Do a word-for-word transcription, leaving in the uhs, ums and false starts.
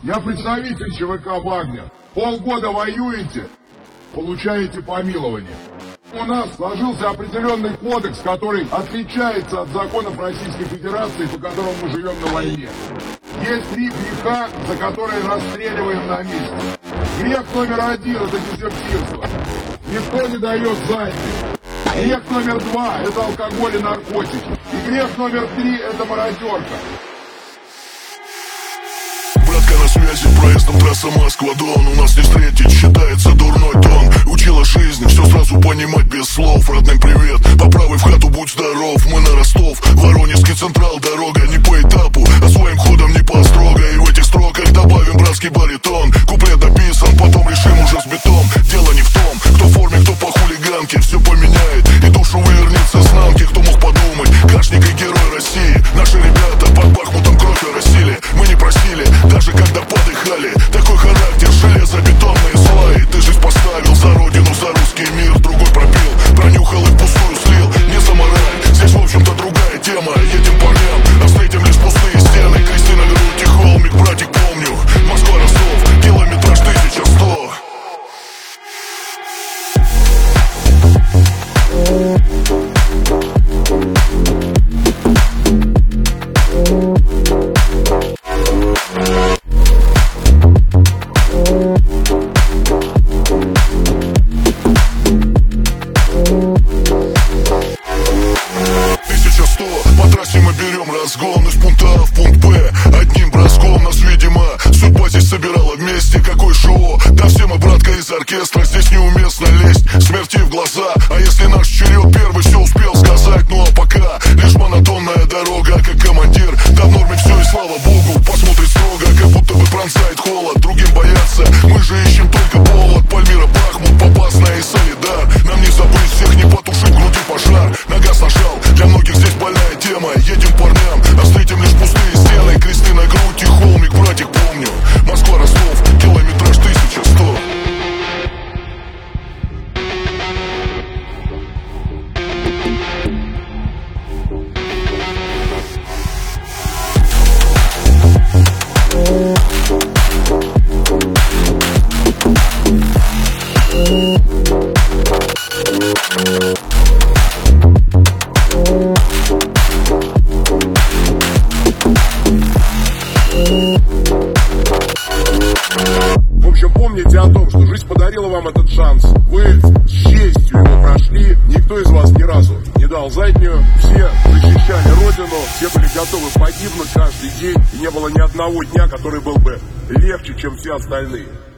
Я представитель ЧВК «Вагнер». Полгода воюете, получаете помилование. У нас сложился определенный кодекс, который отличается от законов Российской Федерации, по которым мы живем на войне. Есть три греха, за которые расстреливаем на месте. Грех номер один – это дезертирство. Никто не дает заднюю. Грех номер два – это алкоголь и наркотики. И грех номер три – это мародерка. На связи, проездом трасса Москва-Дон. У нас не встретить, считается дурной тон. Учила жизнь, все сразу понимать без слов. Родным привет, по правой в хату будь здоров. Мы на Ростов, Воронежский Централ. Дорога не по этапу, а своим ходом не по строго. И в этих строках добавим братский баритон. Куплет дописан, потом решим уже с битом. Дело не в том, кто в форме, кто по хулиганке. Все поменяет, и душу вывернется с намки. Кто мог подумать, Кашник и герой России. Наши ребята под Бахмутом кровь оросили. Мы не просили, даже когда подыхали. Такой характер, железобетонные сваи. Ты жизнь поставил за родину, за русский мир. Другой пропил, пронюхал и впустую слил. Не за мораль, здесь в общем-то другая тема. Едем парням, а встретим лишь пустые стены. Кристина, грудь и холмик, братик, помню. Москва, Ростов, километраж тысяча сто. По трассе мы берем разгон из пункта А в пункт Б. Одним броском нас, видимо, судьба здесь собирала вместе. Какой шоу, да все мы, братка, из оркестра. Здесь неуместно лезть смерти в глаза. А если наш черед первый все успел сказать. Ну а пока лишь монотонная дорога. Как командир, да в норме все и слава богу. Посмотрит строго, как будто бы пронзает холод. Другим бояться, мы же ищем только повод. Пальмира, Бахмут, Попасная и Солидар. Нам не забыть всех, не потушить в груди пожар. На газ нажал, для многих здесь больная тема. Едем парням, а встретим лишь пустые стены. Кристина, грудь и холмик, братик, помню. Москва, Ростов, километраж тысяча сто. В общем, помните о том, что жизнь подарила вам этот шанс. Вы с честью его прошли. Никто из вас ни разу не дал заднюю. Все защищали Родину, все были готовы погибнуть каждый день. И не было ни одного дня, который был бы легче, чем все остальные.